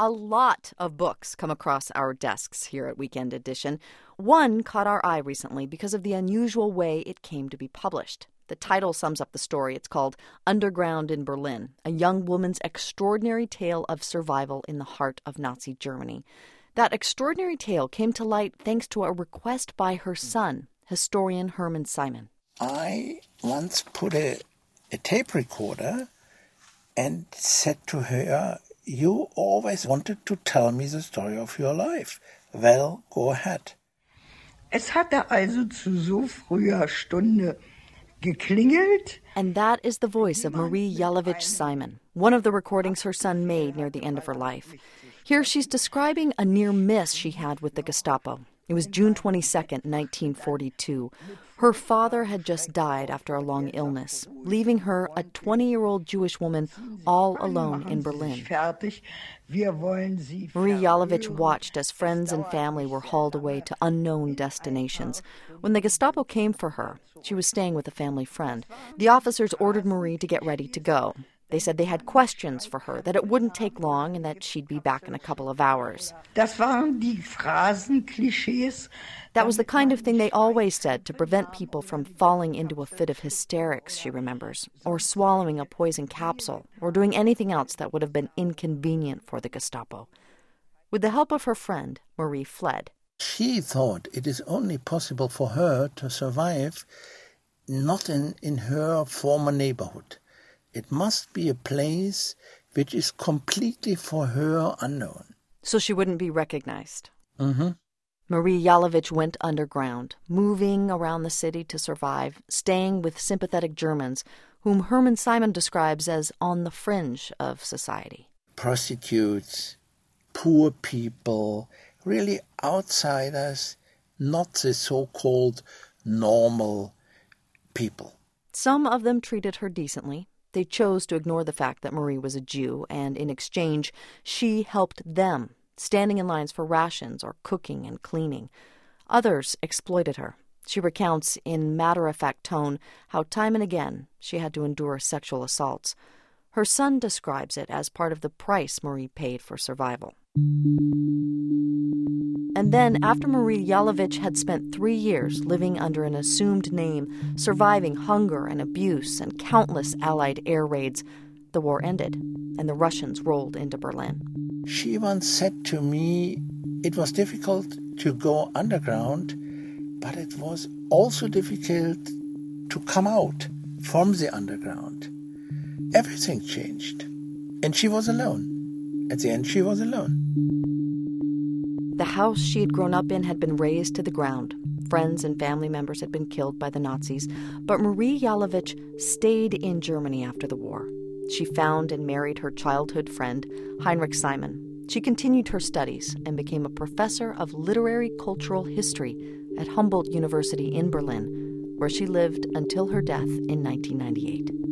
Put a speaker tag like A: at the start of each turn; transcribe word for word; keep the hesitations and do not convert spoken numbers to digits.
A: A lot of books come across our desks here at Weekend Edition. One caught our eye recently because of the unusual way it came to be published. The title sums up the story. It's called Underground in Berlin, a young woman's extraordinary tale of survival in the heart of Nazi Germany. That extraordinary tale came to light thanks to a request by her son, historian Hermann Simon.
B: I once put a, a tape recorder and said to her, "You always wanted to tell me the story of your life. Well, go ahead."
C: Es hatte also zu so früher Stunde geklingelt.
A: And that is the voice of Marie Jelavich Simon, one of the recordings her son made near the end of her life. Here she's describing a near miss she had with the Gestapo. It was June twenty-second, nineteen forty-two. Her father had just died after a long illness, leaving her, a twenty-year-old Jewish woman, all alone in Berlin. Marie Jelavich watched as friends and family were hauled away to unknown destinations. When the Gestapo came for her, she was staying with a family friend. The officers ordered Marie to get ready to go. They said they had questions for her, that it wouldn't take long, and that she'd be back in a couple of hours.
C: Das waren die Phrasen, Klischees.
A: That was the kind of thing they always said to prevent people from falling into a fit of hysterics, she remembers, or swallowing a poison capsule, or doing anything else that would have been inconvenient for the Gestapo. With the help of her friend, Marie fled.
B: She thought it is only possible for her to survive not in, in her former neighborhood. It must be a place which is completely for her unknown.
A: So she wouldn't be recognized.
B: Mm-hmm.
A: Marie Jelavich went underground, moving around the city to survive, staying with sympathetic Germans, whom Hermann Simon describes as on the fringe of society.
B: Prostitutes, poor people, really outsiders, not the so-called normal people.
A: Some of them treated her decently. They chose to ignore the fact that Marie was a Jew, and in exchange, she helped them, standing in lines for rations or cooking and cleaning. Others exploited her. She recounts in matter-of-fact tone how time and again she had to endure sexual assaults. Her son describes it as part of the price Marie paid for survival. And then, after Marie Jelavich had spent three years living under an assumed name, surviving hunger and abuse and countless Allied air raids, the war ended, and the Russians rolled into Berlin.
B: She once said to me, it was difficult to go underground, but it was also difficult to come out from the underground. Everything changed, and she was alone. At the end, she was alone.
A: The house she had grown up in had been razed to the ground. Friends and family members had been killed by the Nazis. But Marie Jelavich stayed in Germany after the war. She found and married her childhood friend, Heinrich Simon. She continued her studies and became a professor of literary cultural history at Humboldt University in Berlin, where she lived until her death in nineteen ninety-eight.